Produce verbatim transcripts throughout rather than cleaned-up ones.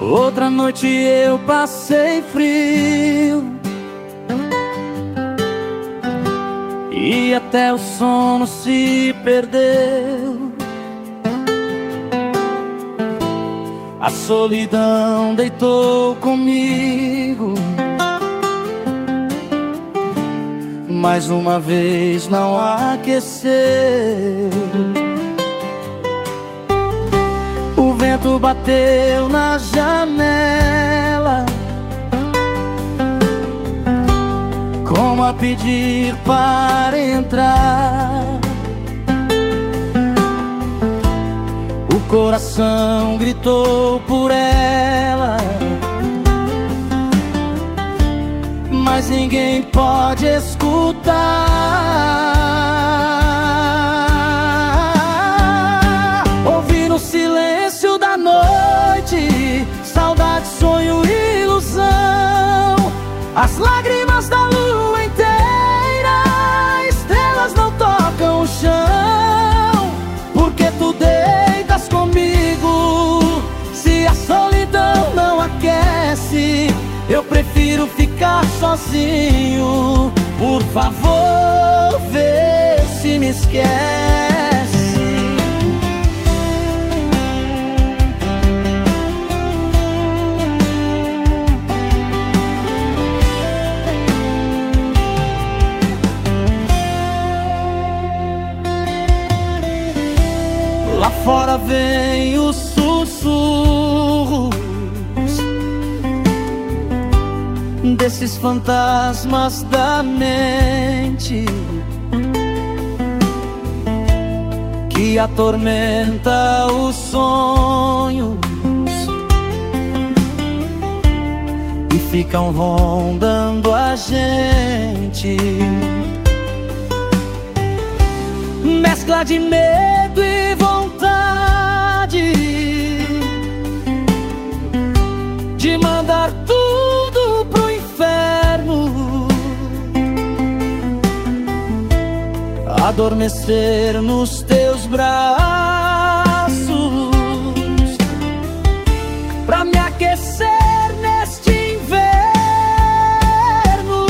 Outra noite eu passei frio e até o sono se perdeu. A solidão deitou comigo. Mais uma vez não aqueceu. O vento bateu na janela, como a pedir para entrar. O coração gritou por ela, mas ninguém pode escutar. Ouvi no silêncio da noite saudade, sonho e ilusão. As lágrimas da lua inteira, estrelas não tocam o chão. Porque tu deitas comigo, se a solidão não aquece, eu prefiro ficar sozinho. Por favor, vê se me esquece. Lá fora vem os sussurros desses fantasmas da mente que atormenta os sonhos e ficam rondando a gente. Mescla de medo e vontade de mandar tudo pro inferno, adormecer nos teus braços, pra me aquecer neste inverno.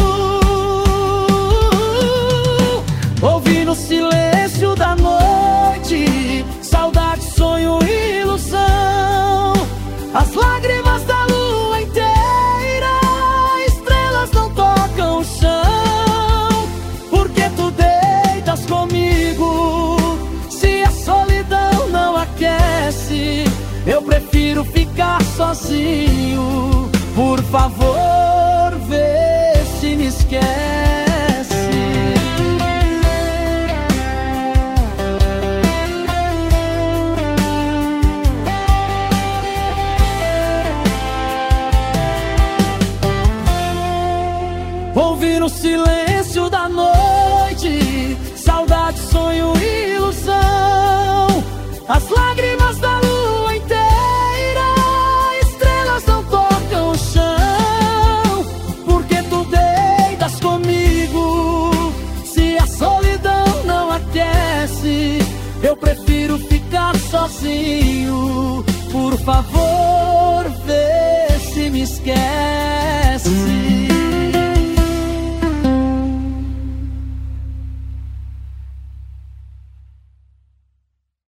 Ouvi no silêncio da noite saudade, sonho e ilusão. As lágrimas da lua inteira, estrelas não tocam o chão. Porque tu deitas comigo, se a solidão não aquece, eu prefiro ficar sozinho. Por favor, vê se me esquece. Ouvir no silêncio da noite saudade, sonho e ilusão. As lágrimas da lua inteira, estrelas não tocam o chão. Porque tu deitas comigo, se a solidão não aquece, eu prefiro ficar sozinho. Por favor,